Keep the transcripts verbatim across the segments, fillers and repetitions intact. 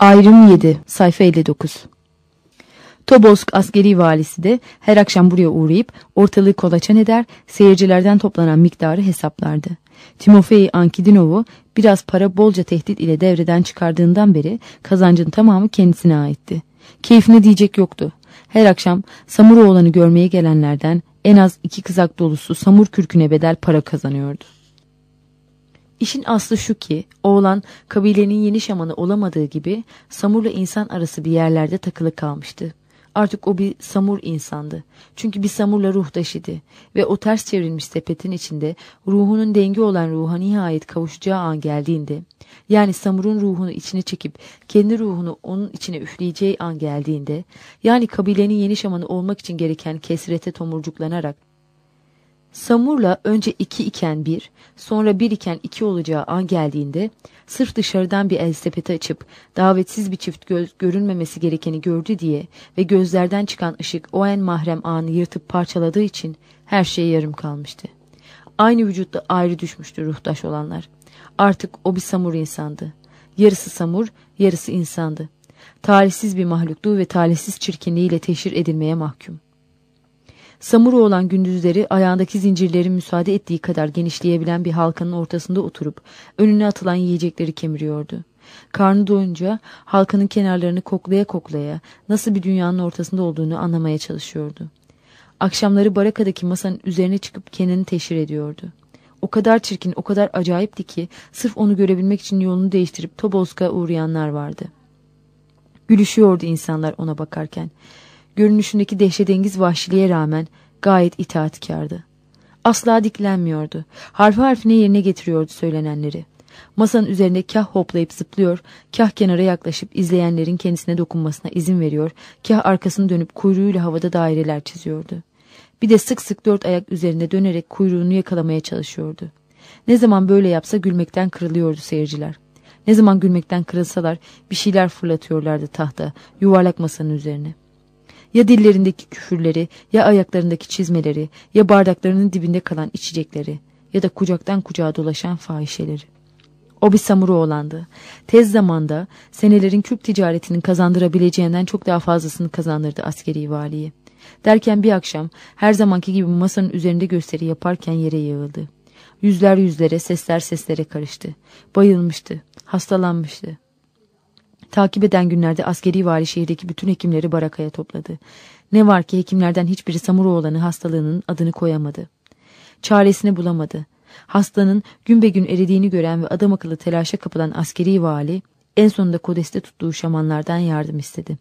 Ayrım yedi, sayfa elli dokuz. Tobolsk askeri valisi de her akşam buraya uğrayıp ortalığı kolaçan eder, seyircilerden toplanan miktarı hesaplardı. Timofey Ankidinov'u biraz para bolca tehdit ile devreden çıkardığından beri kazancın tamamı kendisine aitti. Keyfine diyecek yoktu. Her akşam Samuroğlan'ı görmeye gelenlerden en az iki kızak dolusu samur kürküne bedel para kazanıyordu. İşin aslı şu ki, oğlan kabilenin yeni şamanı olamadığı gibi samurla insan arası bir yerlerde takılı kalmıştı. Artık o bir samur insandı. Çünkü bir samurla ruhtaş idi ve o ters çevrilmiş sepetin içinde ruhunun dengi olan ruha nihayet kavuşacağı an geldiğinde, yani samurun ruhunu içine çekip kendi ruhunu onun içine üfleyeceği an geldiğinde, yani kabilenin yeni şamanı olmak için gereken kesrete tomurcuklanarak, samurla önce iki iken bir, sonra bir iken iki olacağı an geldiğinde, sırf dışarıdan bir el sepeti açıp davetsiz bir çift göz görünmemesi gerekeni gördü diye ve gözlerden çıkan ışık o en mahrem anı yırtıp parçaladığı için her şey yarım kalmıştı. Aynı vücutta ayrı düşmüştü ruhtaş olanlar. Artık o bir samur insandı. Yarısı samur, yarısı insandı. Talihsiz bir mahluktu ve talihsiz çirkinliğiyle teşhir edilmeye mahkum. Samuru olan gündüzleri ayağındaki zincirlerin müsaade ettiği kadar genişleyebilen bir halkanın ortasında oturup önüne atılan yiyecekleri kemiriyordu. Karnı doyunca halkanın kenarlarını koklaya koklaya nasıl bir dünyanın ortasında olduğunu anlamaya çalışıyordu. Akşamları barakadaki masanın üzerine çıkıp kendini teşhir ediyordu. O kadar çirkin, o kadar acayipti ki sırf onu görebilmek için yolunu değiştirip Tobolsk'a uğrayanlar vardı. Gülüşüyordu insanlar ona bakarken. Görünüşündeki dehşetengiz vahşiliğe rağmen gayet itaatkardı. Asla diklenmiyordu. Harfi harfine yerine getiriyordu söylenenleri. Masanın üzerinde kah hoplayıp zıplıyor, kah kenara yaklaşıp izleyenlerin kendisine dokunmasına izin veriyor, kah arkasını dönüp kuyruğuyla havada daireler çiziyordu. Bir de sık sık dört ayak üzerinde dönerek kuyruğunu yakalamaya çalışıyordu. Ne zaman böyle yapsa gülmekten kırılıyordu seyirciler. Ne zaman gülmekten kırılsalar bir şeyler fırlatıyorlardı tahta, yuvarlak masanın üzerine. Ya dillerindeki küfürleri, ya ayaklarındaki çizmeleri, ya bardaklarının dibinde kalan içecekleri, ya da kucaktan kucağa dolaşan fahişeleri. O bir samuru oğlandı. Tez zamanda senelerin kürk ticaretinin kazandırabileceğinden çok daha fazlasını kazandırdı askeri valiye. Derken bir akşam her zamanki gibi masanın üzerinde gösteri yaparken yere yığıldı. Yüzler yüzlere, sesler seslere karıştı. Bayılmıştı, hastalanmıştı. Takip eden günlerde askeri vali şehirdeki bütün hekimleri barakaya topladı. Ne var ki hekimlerden hiçbiri Samuroğlan'ı hastalığının adını koyamadı. Çaresini bulamadı. Hastanın gün be gün eridiğini gören ve adam akıllı telaşa kapılan askeri vali en sonunda kodeste tuttuğu şamanlardan yardım istedi.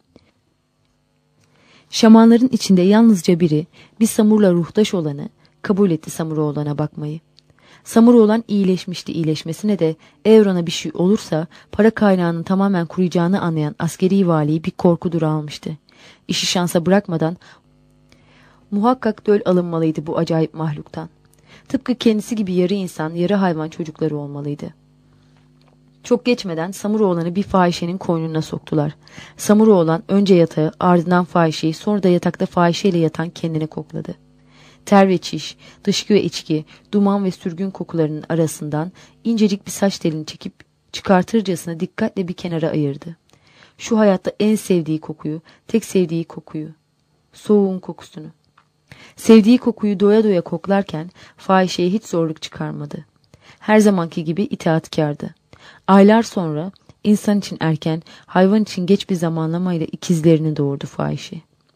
Şamanların içinde yalnızca biri bir samurla ruhtaş olanı kabul etti Samuroğlan'a bakmayı. Samuroğlan iyileşmişti, iyileşmesine de Evron'a bir şey olursa para kaynağının tamamen kuruyacağını anlayan askeri valiyi bir korku durağı almıştı. İşi şansa bırakmadan muhakkak döl alınmalıydı bu acayip mahluktan. Tıpkı kendisi gibi yarı insan, yarı hayvan çocukları olmalıydı. Çok geçmeden Samuroğlan'ı bir fahişenin koynuna soktular. Samuroğlan önce yatağı, ardından fahişeyi, sonra da yatakta fahişeyle yatan kendine kokladı. Ter ve çiş, dışkı ve içki, duman ve sürgün kokularının arasından incecik bir saç telini çekip çıkartırcasına dikkatle bir kenara ayırdı. Şu hayatta en sevdiği kokuyu, tek sevdiği kokuyu, soğuğun kokusunu. Sevdiği kokuyu doya doya koklarken fahişeye hiç zorluk çıkarmadı. Her zamanki gibi itaatkardı. Aylar sonra insan için erken, hayvan için geç bir zamanlamayla ikizlerini doğurdu fahişe.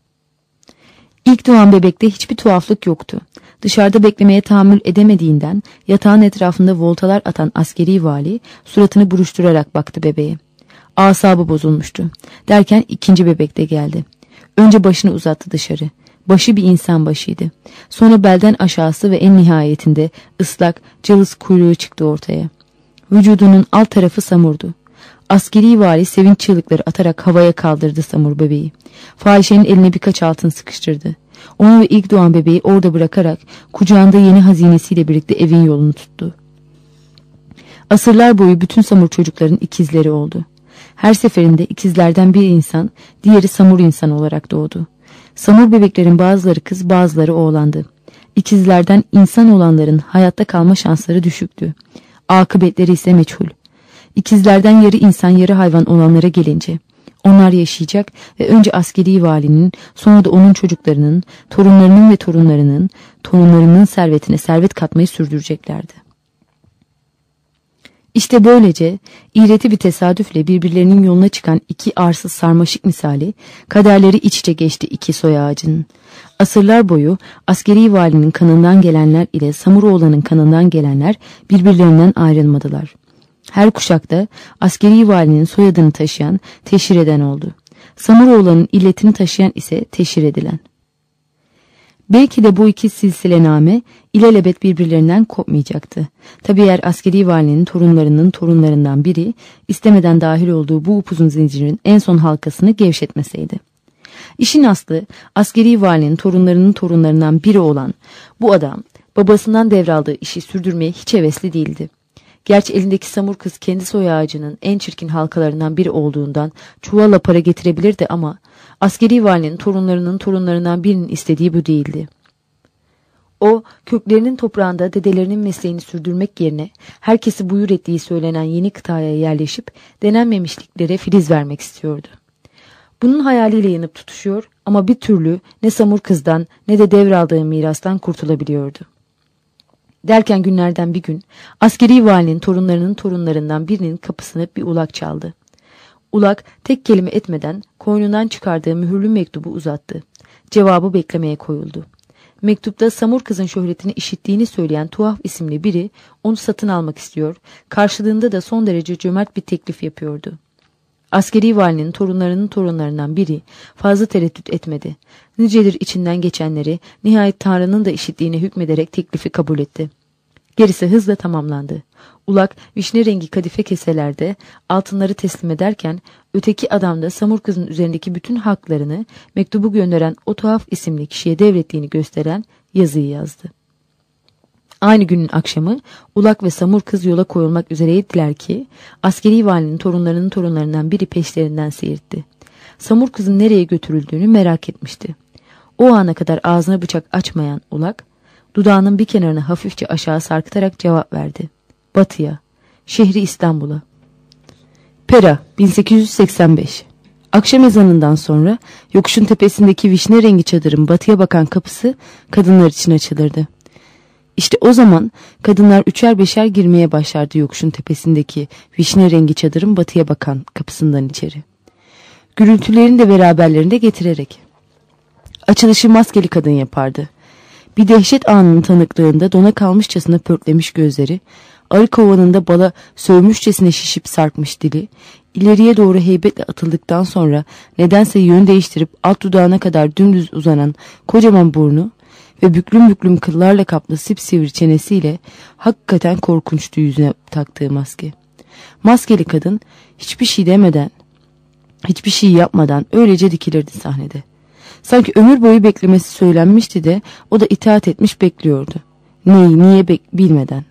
İlk doğan bebekte hiçbir tuhaflık yoktu. Dışarıda beklemeye tahammül edemediğinden yatağın etrafında voltalar atan askeri vali suratını buruşturarak baktı bebeğe. Asabı bozulmuştu. Derken ikinci bebek de geldi. Önce başını uzattı dışarı. Başı bir insan başıydı. Sonra belden aşağısı ve en nihayetinde ıslak, cılız kuyruğu çıktı ortaya. Vücudunun alt tarafı samurdu. Askeri vali sevinç çığlıkları atarak havaya kaldırdı samur bebeği. Fahişenin eline birkaç altın sıkıştırdı. Onu ve ilk doğan bebeği orada bırakarak kucağında yeni hazinesiyle birlikte evin yolunu tuttu. Asırlar boyu bütün samur çocukların ikizleri oldu. Her seferinde ikizlerden bir insan, diğeri samur insan olarak doğdu. Samur bebeklerin bazıları kız, bazıları oğlandı. İkizlerden insan olanların hayatta kalma şansları düşüktü. Akıbetleri ise meçhul. İkizlerden yarı insan yarı hayvan olanlara gelince, onlar yaşayacak ve önce askeri valinin, sonra da onun çocuklarının, torunlarının ve torunlarının, torunlarının servetine servet katmayı sürdüreceklerdi. İşte böylece iğreti bir tesadüfle birbirlerinin yoluna çıkan iki arsız sarmaşık misali kaderleri iç içe geçti iki soy ağacının. Asırlar boyu askeri valinin kanından gelenler ile Samuroğlan'ın kanından gelenler birbirlerinden ayrılmadılar. Her kuşakta askeri valinin soyadını taşıyan teşhir eden oldu. Samuroğlan'ın illetini taşıyan ise teşhir edilen. Belki de bu iki silsilename ilelebet birbirlerinden kopmayacaktı. Tabi eğer askeri valinin torunlarının torunlarından biri istemeden dahil olduğu bu upuzun zincirin en son halkasını gevşetmeseydi. İşin aslı askeri valinin torunlarının torunlarından biri olan bu adam babasından devraldığı işi sürdürmeye hiç hevesli değildi. Gerçi elindeki samur kız kendi soy ağacının en çirkin halkalarından biri olduğundan çuvalla para getirebilirdi ama askeri valinin torunlarının torunlarından birinin istediği bu değildi. O, köklerinin toprağında dedelerinin mesleğini sürdürmek yerine herkesi buyur ettiği söylenen yeni kıtaya yerleşip denenmemişliklere filiz vermek istiyordu. Bunun hayaliyle yanıp tutuşuyor ama bir türlü ne samur kızdan ne de devraldığı mirastan kurtulabiliyordu. Derken günlerden bir gün askeri valinin torunlarının torunlarından birinin kapısını bir ulak çaldı. Ulak tek kelime etmeden koynundan çıkardığı mühürlü mektubu uzattı. Cevabı beklemeye koyuldu. Mektupta samur kızın şöhretini işittiğini söyleyen tuhaf isimli biri onu satın almak istiyor, karşılığında da son derece cömert bir teklif yapıyordu. Askeri valinin torunlarının torunlarından biri fazla tereddüt etmedi. Nicedir içinden geçenleri nihayet Tanrı'nın da işittiğine hükmederek teklifi kabul etti. Gerisi hızla tamamlandı. Ulak vişne rengi kadife keselerde altınları teslim ederken öteki adam da samur kızın üzerindeki bütün haklarını mektubu gönderen o tuhaf isimli kişiye devrettiğini gösteren yazıyı yazdı. Aynı günün akşamı Ulak ve samur kız yola koyulmak üzereydiler ki askeri valinin torunlarının torunlarından biri peşlerinden seyirtti. Samur kızın nereye götürüldüğünü merak etmişti. O ana kadar ağzına bıçak açmayan Ulak, dudağının bir kenarını hafifçe aşağı sarkıtarak cevap verdi. Batıya, şehri İstanbul'a. Pera, bin sekiz yüz seksen beş. Akşam ezanından sonra yokuşun tepesindeki vişne rengi çadırın batıya bakan kapısı kadınlar için açılırdı. İşte o zaman kadınlar üçer beşer girmeye başlardı yokuşun tepesindeki vişne rengi çadırın batıya bakan kapısından içeri. Gürültülerini de beraberlerinde getirerek. Açılışı maskeli kadın yapardı. Bir dehşet anının tanıklığında dona kalmışçasına pörtlemiş gözleri, arı kovanında bala sövmüşçesine şişip sarkmış dili, ileriye doğru heybetle atıldıktan sonra nedense yön değiştirip alt dudağına kadar dümdüz uzanan kocaman burnu ve büklüm büklüm kıllarla kaplı sipsivri çenesiyle hakikaten korkunçtu yüzüne taktığı maske. Maskeli kadın hiçbir şey demeden, hiçbir şey yapmadan öylece dikilirdi sahnede. Sanki ömür boyu beklemesi söylenmişti de o da itaat etmiş bekliyordu. Neyi niye bilmeden.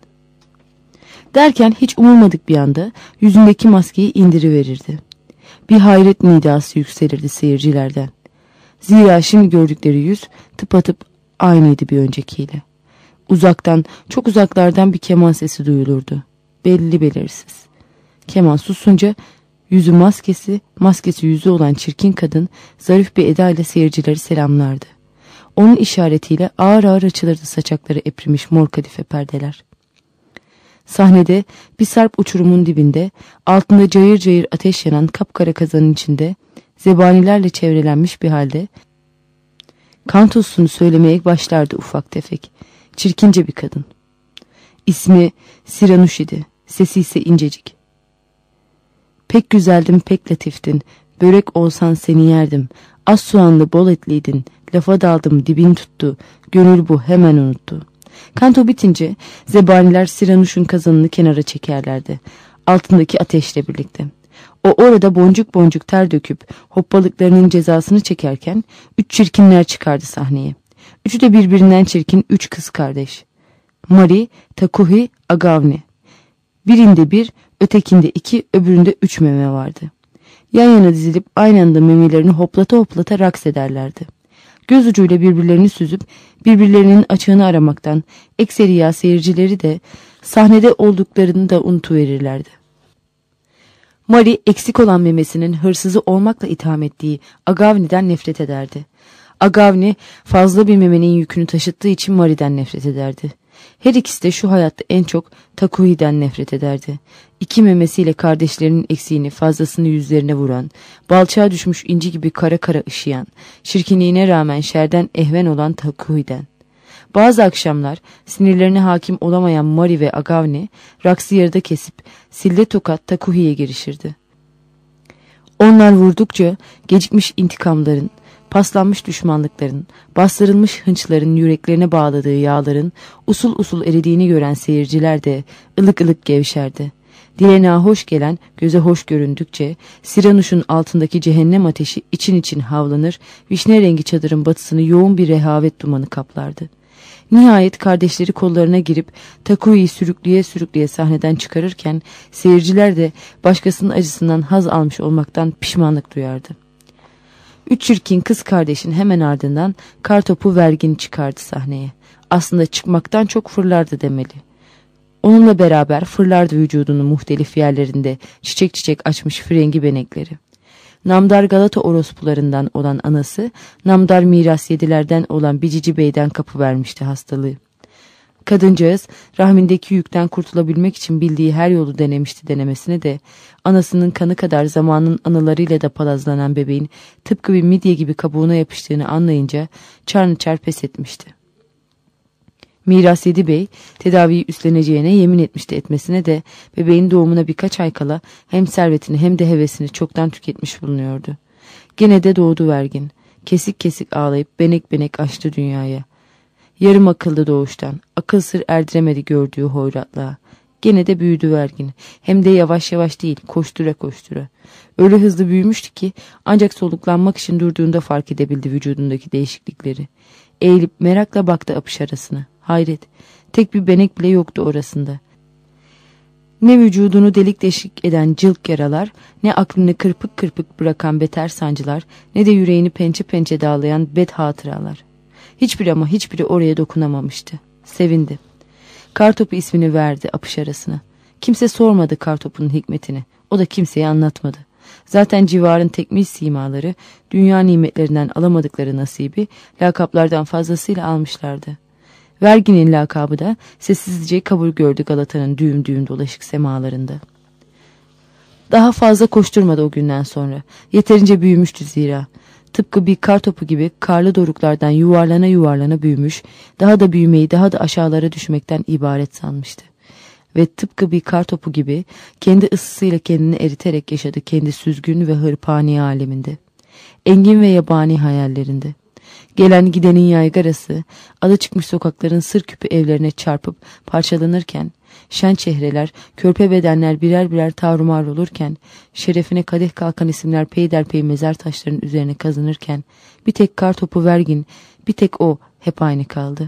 Derken hiç umulmadık bir anda yüzündeki maskeyi indiriverirdi. Bir hayret nidası yükselirdi seyircilerden. Zira şimdi gördükleri yüz tıpatıp aynıydı bir öncekiyle. Uzaktan, çok uzaklardan bir keman sesi duyulurdu. Belli belirsiz. Keman susunca yüzü maskesi, maskesi yüzü olan çirkin kadın zarif bir edayla seyircileri selamlardı. Onun işaretiyle ağır ağır açılırdı saçakları eprimiş mor kadife perdeler. Sahnede bir sarp uçurumun dibinde, altında cayır cayır ateş yanan kapkara kazanın içinde, zebanilerle çevrelenmiş bir halde, kantosunu söylemeye başlardı ufak tefek, çirkince bir kadın. İsmi Siranuş idi, sesi ise incecik. Pek güzeldin, pek latiftin, börek olsan seni yerdim, az soğanlı bol etliydin, lafa daldım dibin tuttu, gönül bu hemen unuttu. Kanto bitince zebaniler Siranuş'un kazanını kenara çekerlerdi, altındaki ateşle birlikte. O orada boncuk boncuk ter döküp hoppalıklarının cezasını çekerken üç çirkinler çıkardı sahneye. Üçü de birbirinden çirkin üç kız kardeş. Mari, Takuhi, Agavni. Birinde bir, ötekinde iki, öbüründe üç meme vardı. Yan yana dizilip aynı anda memelerini hoplata hoplata raks ederlerdi. Göz ucuyla birbirlerini süzüp birbirlerinin açığını aramaktan ekseriya seyircileri de sahnede olduklarını da unutuverirlerdi. Mari eksik olan memesinin hırsızı olmakla itham ettiği Agavni'den nefret ederdi. Agavni fazla bir memenin yükünü taşıttığı için Mari'den nefret ederdi. Her ikisi de şu hayatta en çok Takuhi'den nefret ederdi. İki memesiyle kardeşlerinin eksiğini fazlasını yüzlerine vuran, balçağa düşmüş inci gibi kara kara ışıyan, çirkinliğine rağmen şerden ehven olan Takuhi'den. Bazı akşamlar sinirlerine hakim olamayan Mari ve Agavni, raksı yarıda kesip sille tokat Takuhi'ye girişirdi. Onlar vurdukça gecikmiş intikamların, paslanmış düşmanlıkların, bastırılmış hınçların yüreklerine bağladığı yağların usul usul eridiğini gören seyirciler de ılık ılık gevşerdi. Dile nahoş gelen göze hoş göründükçe Siranuş'un altındaki cehennem ateşi için için havlanır, vişne rengi çadırın batısını yoğun bir rehavet dumanı kaplardı. Nihayet kardeşleri kollarına girip Takuhi'yi sürükleye sürükleye sahneden çıkarırken seyirciler de başkasının acısından haz almış olmaktan pişmanlık duyardı. Üç çirkin kız kardeşin hemen ardından Kartopu Vergin çıkardı sahneye. Aslında çıkmaktan çok fırlardı demeli. Onunla beraber fırlardı vücudunun muhtelif yerlerinde çiçek çiçek açmış frengi benekleri. Namdar Galata orospularından olan anası, Namdar miras yedilerden olan Bicici Bey'den kapıvermişti hastalığı. Kadıncağız rahmindeki yükten kurtulabilmek için bildiği her yolu denemişti denemesine de anasının kanı kadar zamanın anılarıyla da palazlanan bebeğin tıpkı bir midye gibi kabuğuna yapıştığını anlayınca çarnıçar pes etmişti. Miras Yedi Bey tedaviyi üstleneceğine yemin etmişti etmesine de bebeğin doğumuna birkaç ay kala hem servetini hem de hevesini çoktan tüketmiş bulunuyordu. Gene de doğdu Vergin. Kesik kesik ağlayıp benek benek açtı dünyaya. Yarım akıllı doğuştan, akıl sır erdiremedi gördüğü hoyratlığa. Gene de büyüdü Vergin. Hem de yavaş yavaş değil, koştura koştura. Öyle hızlı büyümüştü ki ancak soluklanmak için durduğunda fark edebildi vücudundaki değişiklikleri. Eğilip merakla baktı apış arasına. Hayret, tek bir benek bile yoktu orasında. Ne vücudunu delik deşik eden cılk yaralar, ne aklını kırpık kırpık bırakan beter sancılar, ne de yüreğini pençe pençe dağlayan bed hatıralar. Hiçbiri ama hiçbiri oraya dokunamamıştı. Sevindi. Kartopu ismini verdi apış arasına. Kimse sormadı Kartopu'nun hikmetini. O da kimseye anlatmadı. Zaten civarın tekmil simaları, dünya nimetlerinden alamadıkları nasibi, lakaplardan fazlasıyla almışlardı. Verginin lakabı da sessizce kabul gördü Galata'nın düğüm düğüm dolaşık semalarında. Daha fazla koşturmadı o günden sonra. Yeterince büyümüştü zira. Tıpkı bir kar topu gibi karlı doruklardan yuvarlana yuvarlana büyümüş, daha da büyümeyi daha da aşağılara düşmekten ibaret sanmıştı. Ve tıpkı bir kar topu gibi kendi ısısıyla kendini eriterek yaşadı kendi süzgün ve hırpani aleminde. Engin ve yabani hayallerinde. Gelen gidenin yaygarası, adı çıkmış sokakların sır küpü evlerine çarpıp parçalanırken, şen çehreler, körpe bedenler birer birer tarumar olurken, şerefine kadeh kalkan isimler peyderpey mezar taşlarının üzerine kazınırken, bir tek Kartopu Vergin, bir tek o hep aynı kaldı.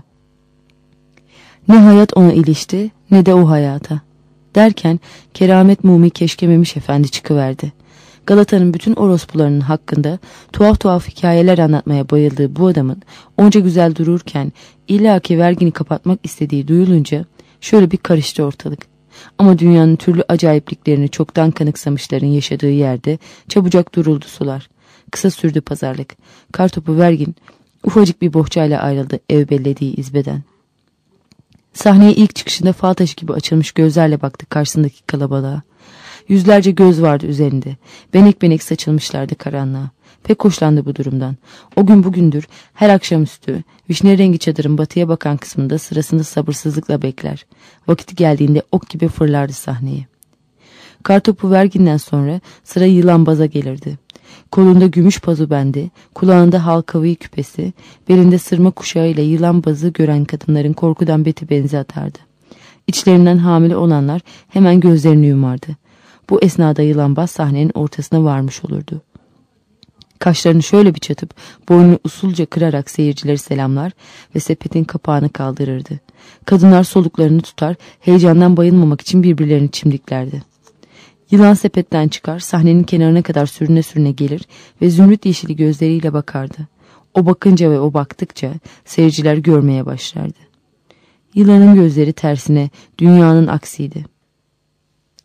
Ne hayat ona ilişti, ne de o hayata. Derken keramet mumi keşkememiş efendi çıkıverdi. Galata'nın bütün orospularının hakkında tuhaf tuhaf hikayeler anlatmaya bayıldığı bu adamın onca güzel dururken illaki Vergin'i kapatmak istediği duyulunca şöyle bir karıştı ortalık. Ama dünyanın türlü acayipliklerini çoktan kanıksamışların yaşadığı yerde çabucak duruldu sular. Kısa sürdü pazarlık. Kartopu Vergin ufacık bir bohçayla ayrıldı ev bellediği izbeden. Sahneye ilk çıkışında fal taşı gibi açılmış gözlerle baktı karşısındaki kalabalığa. Yüzlerce göz vardı üzerinde. Benek benek saçılmışlardı karanlığa. Pek hoşlandı bu durumdan. O gün bugündür her akşamüstü vişne rengi çadırın batıya bakan kısmında sırasında sabırsızlıkla bekler. Vakiti geldiğinde ok gibi fırlardı sahneye. Kartopu Vergin'den sonra sıra yılanbaza gelirdi. Kolunda gümüş pazubendi, kulağında halkavi küpesi, belinde sırma kuşağıyla yılanbazı gören kadınların korkudan beti benzi atardı. İçlerinden hamile olanlar hemen gözlerini yumardı. Bu esnada yılanbaz sahnenin ortasına varmış olurdu. Kaşlarını şöyle bir çatıp boynunu usulca kırarak seyircileri selamlar ve sepetin kapağını kaldırırdı. Kadınlar soluklarını tutar, heyecandan bayılmamak için birbirlerini çimdiklerdi. Yılan sepetten çıkar, sahnenin kenarına kadar sürüne sürüne gelir ve zümrüt yeşili gözleriyle bakardı. O bakınca ve o baktıkça seyirciler görmeye başlardı. Yılanın gözleri tersine, dünyanın aksiydi.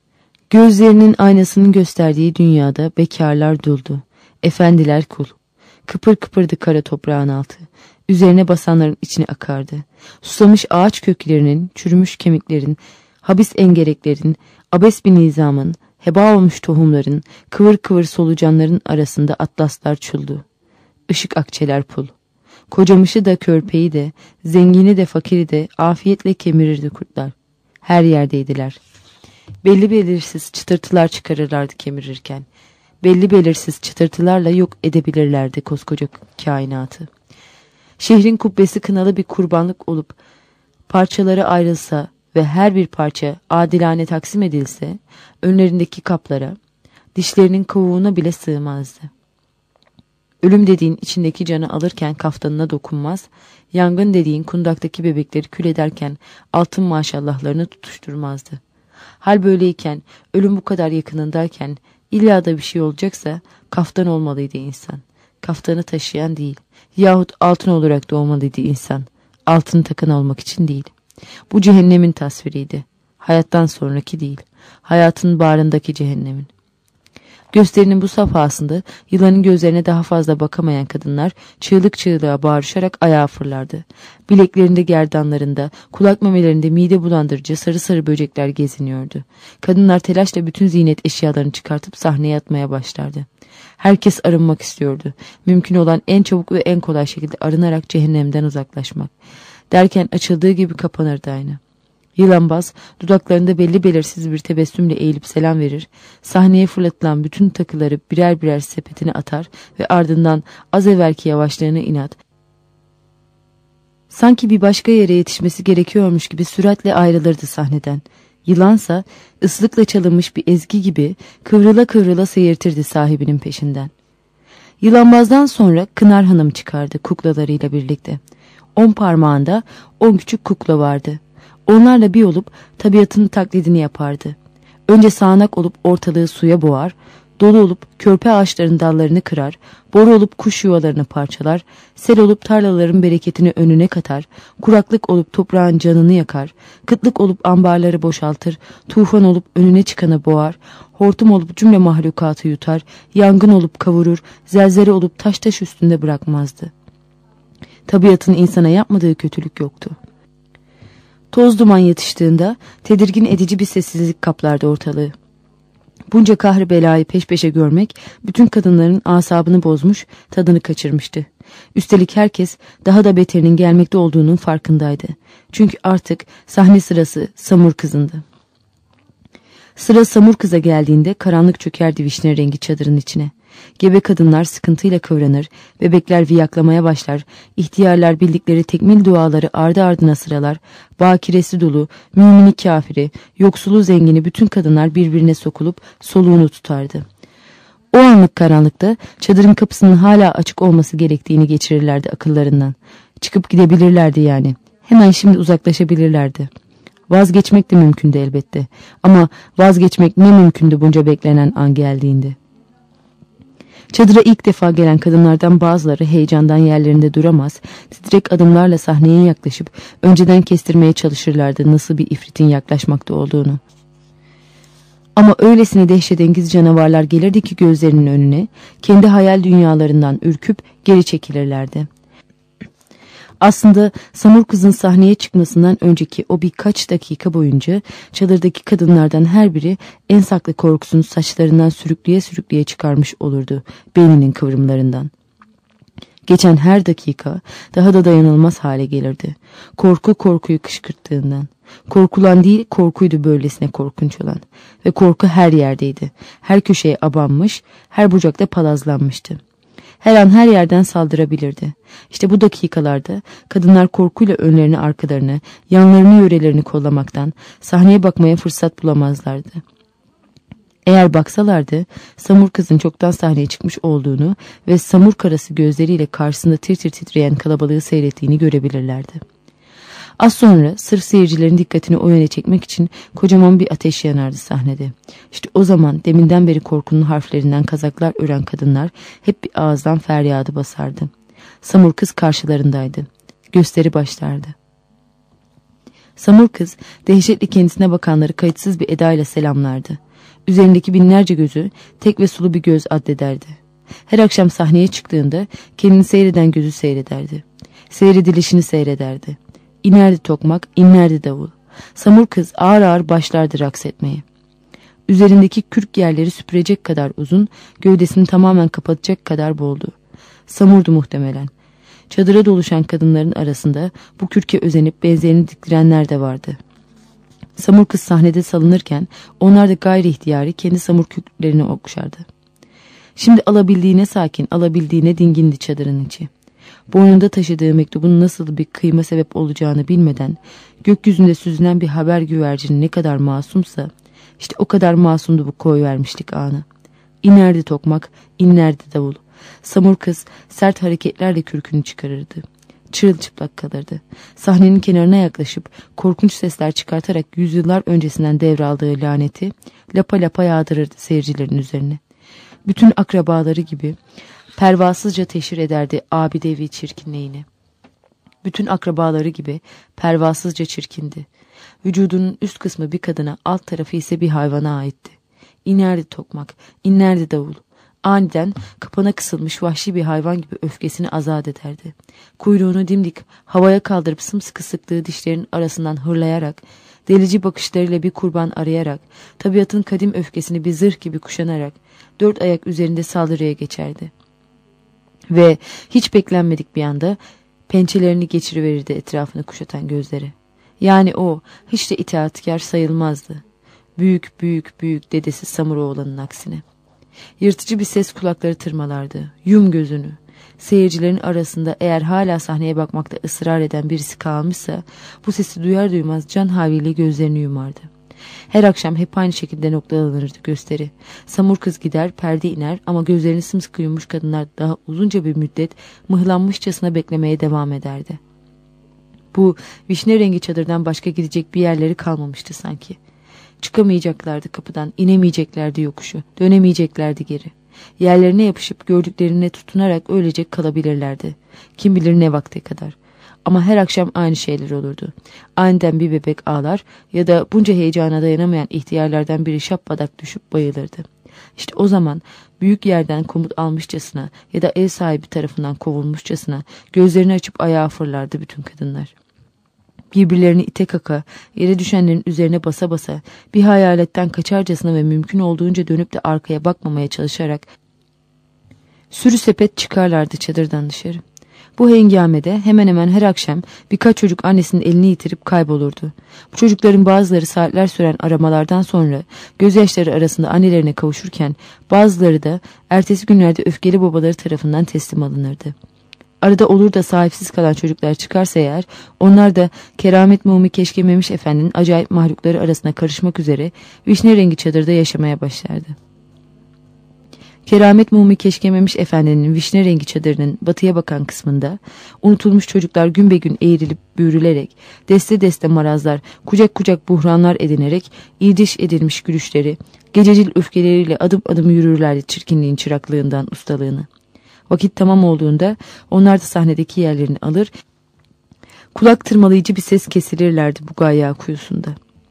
Gözlerinin aynasının gösterdiği dünyada bekarlar duldu. Efendiler kul. Kıpır kıpırdı kara toprağın altı. Üzerine basanların içine akardı. Susamış ağaç köklerinin, çürümüş kemiklerin, habis engereklerin, abes bir nizamın, heba olmuş tohumların, kıvır kıvır solucanların arasında atlaslar çuldu. Işık akçeler pul. Kocamışı da körpeyi de, zengini de fakiri de afiyetle kemirirdi kurtlar. Her yerdeydiler. Belli belirsiz çıtırtılar çıkarırlardı kemirirken. Belli belirsiz çıtırtılarla yok edebilirlerdi koskoca kainatı. Şehrin kubbesi kınalı bir kurbanlık olup parçaları ayrılsa ve her bir parça adilane taksim edilse, önlerindeki kaplara, dişlerinin kovuğuna bile sığmazdı. Ölüm dediğin içindeki canı alırken kaftanına dokunmaz, yangın dediğin kundaktaki bebekleri kül ederken altın maşallahlarını tutuşturmazdı. Hal böyleyken, ölüm bu kadar yakınındayken, illa da bir şey olacaksa kaftan olmalıydı insan. Kaftanı taşıyan değil, yahut altın olarak doğmalıydı insan. Altın takın olmak için değil. Bu cehennemin tasviriydi. Hayattan sonraki değil, hayatın bağrındaki cehennemin. Gösterinin bu safhasında yılanın gözlerine daha fazla bakamayan kadınlar çığlık çığlığa bağırışarak ayağa fırlardı. Bileklerinde, gerdanlarında, kulak memelerinde mide bulandırıcı sarı sarı böcekler geziniyordu. Kadınlar telaşla bütün ziynet eşyalarını çıkartıp sahneye atmaya başlardı. Herkes arınmak istiyordu. Mümkün olan en çabuk ve en kolay şekilde arınarak cehennemden uzaklaşmak. Derken açıldığı gibi kapanırdı aynı. Yılanbaz dudaklarında belli belirsiz bir tebessümle eğilip selam verir, sahneye fırlatılan bütün takıları birer birer sepetine atar ve ardından az evvelki yavaşlığına inat, sanki bir başka yere yetişmesi gerekiyormuş gibi süratle ayrılırdı sahneden. Yılansa ıslıkla çalınmış bir ezgi gibi kıvrıla kıvrıla seyirtirdi sahibinin peşinden. Yılanbazdan sonra Kınar Hanım çıkardı kuklalarıyla birlikte. On parmağında on küçük kukla vardı. Onlarla bir olup tabiatın taklidini yapardı. Önce sağanak olup ortalığı suya boğar, dolu olup körpe ağaçların dallarını kırar, boru olup kuş yuvalarını parçalar, sel olup tarlaların bereketini önüne katar, kuraklık olup toprağın canını yakar, kıtlık olup ambarları boşaltır, tufan olup önüne çıkanı boğar, hortum olup cümle mahlukatı yutar, yangın olup kavurur, zelzele olup taş taş üstünde bırakmazdı. Tabiatın insana yapmadığı kötülük yoktu. Toz duman yatıştığında tedirgin edici bir sessizlik kaplardı ortalığı. Bunca kahrı belayı peş peşe görmek bütün kadınların asabını bozmuş, tadını kaçırmıştı. Üstelik herkes daha da beterinin gelmekte olduğunun farkındaydı. Çünkü artık sahne sırası Samur Kız'ındı. Sıra Samur Kız'a geldiğinde karanlık çökerdi vişne rengi çadırın içine. Gebe kadınlar sıkıntıyla kıvranır, bebekler viyaklamaya başlar, ihtiyarlar bildikleri tekmil duaları ardı ardına sıralar, bakiresi dolu, mümini kafiri, yoksulu zengini bütün kadınlar birbirine sokulup soluğunu tutardı. O anlık karanlıkta çadırın kapısının hala açık olması gerektiğini geçirirlerdi akıllarından. Çıkıp gidebilirlerdi yani, hemen şimdi uzaklaşabilirlerdi. Vazgeçmek de mümkündü elbette, ama vazgeçmek ne mümkündü bunca beklenen an geldiğinde. Çadıra ilk defa gelen kadınlardan bazıları heyecandan yerlerinde duramaz, titrek adımlarla sahneye yaklaşıp önceden kestirmeye çalışırlardı nasıl bir ifritin yaklaşmakta olduğunu. Ama öylesine dehşetengiz canavarlar gelirdi ki gözlerinin önüne, kendi hayal dünyalarından ürküp geri çekilirlerdi. Aslında Samur Kız'ın sahneye çıkmasından önceki o birkaç dakika boyunca çadırdaki kadınlardan her biri en saklı korkusunu saçlarından sürükleye sürükleye çıkarmış olurdu beyninin kıvrımlarından. Geçen her dakika daha da dayanılmaz hale gelirdi. Korku korkuyu kışkırttığından. Korkulan değil korkuydu böylesine korkunç olan. Ve korku her yerdeydi. Her köşeye abanmış, her bucakta palazlanmıştı. Her an her yerden saldırabilirdi. İşte bu dakikalarda kadınlar korkuyla önlerini arkalarını, yanlarını yörelerini kollamaktan sahneye bakmaya fırsat bulamazlardı. Eğer baksalardı Samur Kız'ın çoktan sahneye çıkmış olduğunu ve samur karası gözleriyle karşısında tir tir titreyen kalabalığı seyrettiğini görebilirlerdi. Az sonra sırf seyircilerin dikkatini o yöne çekmek için kocaman bir ateş yanardı sahnede. İşte o zaman deminden beri korkunun harflerinden kazaklar ören kadınlar hep bir ağızdan feryadı basardı. Samur Kız karşılarındaydı. Gösteri başlardı. Samur Kız dehşetli kendisine bakanları kayıtsız bir edayla selamlardı. Üzerindeki binlerce gözü tek ve sulu bir göz addederdi. Her akşam sahneye çıktığında kendini seyreden gözü seyrederdi. Seyredilişini seyrederdi. İnerdi tokmak, inlerdi davul. Samur kız ağır ağır başlardı raks etmeye. Üzerindeki kürk yerleri süpürecek kadar uzun, gövdesini tamamen kapatacak kadar boldu. Samurdu muhtemelen. Çadıra doluşan kadınların arasında bu kürke özenip benzerini diktirenler de vardı. Samur kız sahnede salınırken onlar da gayri ihtiyari kendi samur kürklerini okşardı. Şimdi alabildiğine sakin, alabildiğine dingindi çadırın içi. Boynunda taşıdığı mektubun nasıl bir kıyma sebep olacağını bilmeden, gökyüzünde süzülen bir haber güvercini ne kadar masumsa, işte o kadar masumdu bu koyvermişlik anı. İnerdi tokmak, inlerdi davul. Samur kız sert hareketlerle kürkünü çıkarırdı. Çırılçıplak kalırdı. Sahnenin kenarına yaklaşıp korkunç sesler çıkartarak yüzyıllar öncesinden devraldığı laneti lapa lapa yağdırırdı seyircilerin üzerine. Bütün akrabaları gibi pervasızca teşhir ederdi abidevi çirkinliğini. Bütün akrabaları gibi pervasızca çirkindi. Vücudunun üst kısmı bir kadına, alt tarafı ise bir hayvana aitti. İnerdi tokmak, inlerdi davul. Aniden kapana kısılmış vahşi bir hayvan gibi öfkesini azat ederdi. Kuyruğunu dimdik havaya kaldırıp sımsıkı sıktığı dişlerin arasından hırlayarak, delici bakışlarıyla bir kurban arayarak, tabiatın kadim öfkesini bir zırh gibi kuşanarak, dört ayak üzerinde saldırıya geçerdi. Ve hiç beklenmedik bir anda pençelerini geçiriverirdi etrafını kuşatan gözleri. Yani o hiç de itaatkar sayılmazdı. Büyük büyük büyük dedesi Samuroğlan'ın aksine. Yırtıcı bir ses kulakları tırmalardı. Yum gözünü. Seyircilerin arasında eğer hala sahneye bakmakta ısrar eden birisi kalmışsa bu sesi duyar duymaz can havliyle gözlerini yumardı. Her akşam hep aynı şekilde noktalanırdı gösteri. Samur kız gider, perde iner ama gözlerini sımsıkı yummuş kadınlar daha uzunca bir müddet mıhlanmışçasına beklemeye devam ederdi. Bu vişne rengi çadırdan başka gidecek bir yerleri kalmamıştı sanki. Çıkamayacaklardı kapıdan, inemeyeceklerdi yokuşu, dönemeyeceklerdi geri. Yerlerine yapışıp gördüklerine tutunarak öylece kalabilirlerdi. Kim bilir ne vakte kadar. Ama her akşam aynı şeyler olurdu. Aniden bir bebek ağlar ya da bunca heyecana dayanamayan ihtiyarlardan biri şappadak düşüp bayılırdı. İşte o zaman büyük yerden komut almışçasına ya da ev sahibi tarafından kovulmuşçasına gözlerini açıp ayağa fırlardı bütün kadınlar. Birbirlerini ite kaka, yere düşenlerin üzerine basa basa, bir hayaletten kaçarcasına ve mümkün olduğunca dönüp de arkaya bakmamaya çalışarak sürü sepet çıkarlardı çadırdan dışarı. Bu hengamede hemen hemen her akşam birkaç çocuk annesinin elini yitirip kaybolurdu. Bu çocukların bazıları saatler süren aramalardan sonra gözyaşları arasında annelerine kavuşurken bazıları da ertesi günlerde öfkeli babaları tarafından teslim alınırdı. Arada olur da sahipsiz kalan çocuklar çıkarsa eğer, onlar da Keramet Mumi Keşke Memiş Efendi'nin acayip mahlukları arasına karışmak üzere vişne rengi çadırda yaşamaya başlardı. Keramet Mumi Keşke Memiş Efendi'nin vişne rengi çadırının batıya bakan kısmında, unutulmuş çocuklar gün be gün eğrilip büyürülerek, deste deste marazlar, kucak kucak buhranlar edinerek, irdiş edilmiş gülüşleri, gececil öfkeleriyle adım adım yürürlerdi çirkinliğin çıraklığından ustalığını. Vakit tamam olduğunda onlar da sahnedeki yerlerini alır, kulak tırmalayıcı bir ses kesilirlerdi bu gayya kuyusunda.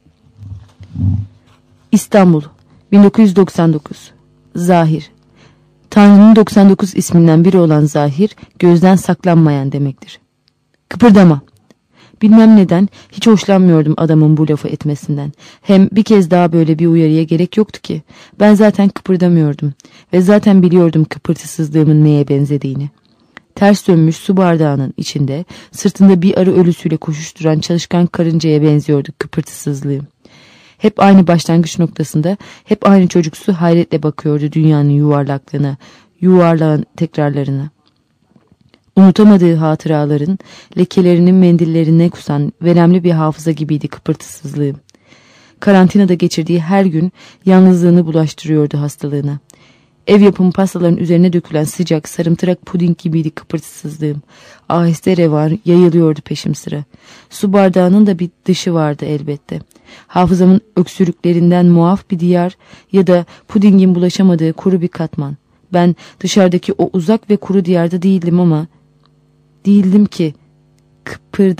İstanbul, bin dokuz yüz doksan dokuz. Zahir. Tanrı'nın doksan dokuz isminden biri olan Zahir, gözden saklanmayan demektir. Kıpırdama. Bilmem neden hiç hoşlanmıyordum adamın bu lafı etmesinden. Hem bir kez daha böyle bir uyarıya gerek yoktu ki. Ben zaten kıpırdamıyordum ve zaten biliyordum kıpırtısızlığımın neye benzediğini. Ters dönmüş su bardağının içinde sırtında bir arı ölüsüyle koşuşturan çalışkan karıncaya benziyordu kıpırtısızlığım. Hep aynı başlangıç noktasında, hep aynı çocuksu hayretle bakıyordu dünyanın yuvarlaklığına, yuvarlağın tekrarlarına. Unutamadığı hatıraların lekelerinin mendillerine kusan veremli bir hafıza gibiydi kıpırtısızlığım. Karantinada geçirdiği her gün yalnızlığını bulaştırıyordu hastalığına. Ev yapımı pastaların üzerine dökülen sıcak sarımtırak puding gibiydi kıpırtısızlığım. Aheste revan yayılıyordu peşim sıra. Su bardağının da bir dışı vardı elbette. Hafızamın öksürüklerinden muaf bir diyar ya da pudingin bulaşamadığı kuru bir katman. Ben dışarıdaki o uzak ve kuru diyarda değildim ama değildim ki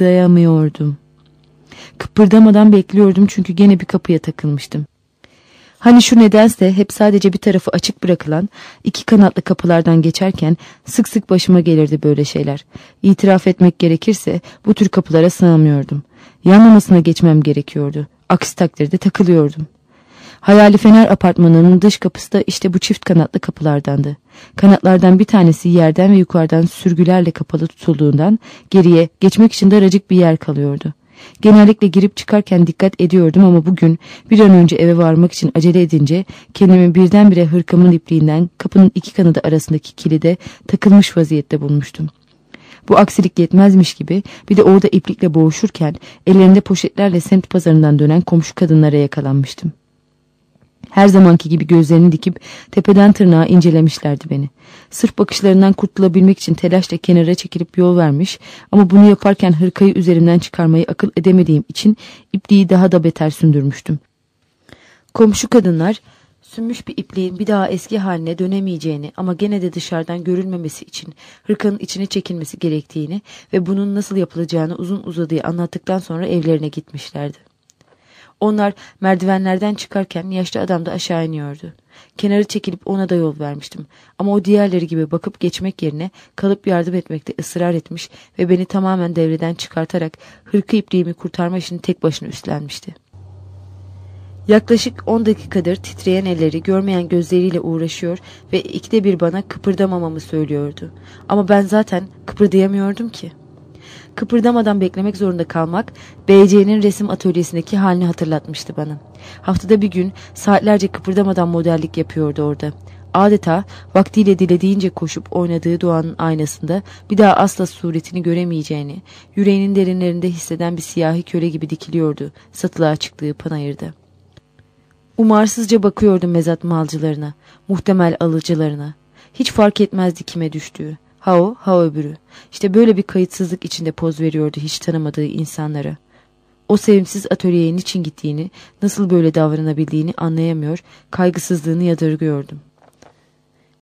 kıpırdayamıyordum. Kıpırdamadan bekliyordum çünkü gene bir kapıya takılmıştım. Hani şu nedense hep sadece bir tarafı açık bırakılan iki kanatlı kapılardan geçerken sık sık başıma gelirdi böyle şeyler. İtiraf etmek gerekirse bu tür kapılara sığamıyordum. Yanlamasına geçmem gerekiyordu. Aksi takdirde takılıyordum. Hayali Fener apartmanının dış kapısı da işte bu çift kanatlı kapılardandı. Kanatlardan bir tanesi yerden ve yukarıdan sürgülerle kapalı tutulduğundan geriye geçmek için daracık bir yer kalıyordu. Genellikle girip çıkarken dikkat ediyordum ama bugün bir an önce eve varmak için acele edince kendimi birdenbire hırkamın ipliğinden kapının iki kanadı arasındaki kilide takılmış vaziyette bulmuştum. Bu aksilik yetmezmiş gibi bir de orada iplikle boğuşurken ellerinde poşetlerle semt pazarından dönen komşu kadınlara yakalanmıştım. Her zamanki gibi gözlerini dikip tepeden tırnağa incelemişlerdi beni. Sırf bakışlarından kurtulabilmek için telaşla kenara çekilip yol vermiş ama bunu yaparken hırkayı üzerimden çıkarmayı akıl edemediğim için ipliği daha da beter sündürmüştüm. Komşu kadınlar sünmüş bir ipliğin bir daha eski haline dönemeyeceğini ama gene de dışarıdan görülmemesi için hırkanın içine çekilmesi gerektiğini ve bunun nasıl yapılacağını uzun uzadıya anlattıktan sonra evlerine gitmişlerdi. Onlar merdivenlerden çıkarken yaşlı adam da aşağı iniyordu. Kenarı çekilip ona da yol vermiştim. Ama o diğerleri gibi bakıp geçmek yerine kalıp yardım etmekte ısrar etmiş ve beni tamamen devreden çıkartarak hırka ipliğimi kurtarma işini tek başına üstlenmişti. Yaklaşık on dakikadır titreyen elleri görmeyen gözleriyle uğraşıyor ve ikide bir bana kıpırdamamamı söylüyordu. Ama ben zaten kıpırdayamıyordum ki. Kıpırdamadan beklemek zorunda kalmak B C'nin resim atölyesindeki halini hatırlatmıştı bana. Haftada bir gün saatlerce kıpırdamadan modellik yapıyordu orada. Adeta vaktiyle dilediğince koşup oynadığı doğanın aynasında bir daha asla suretini göremeyeceğini, yüreğinin derinlerinde hisseden bir siyahi köle gibi dikiliyordu satılığa çıktığı panayırda. Umarsızca bakıyordum mezat malcılarına, muhtemel alıcılarına. Hiç fark etmezdi kime düştüğü. Ha o, ha öbürü. İşte böyle bir kayıtsızlık içinde poz veriyordu hiç tanımadığı insanlara. O sevimsiz atölyeye niçin gittiğini, nasıl böyle davranabildiğini anlayamıyor, kaygısızlığını yadırgıyordum.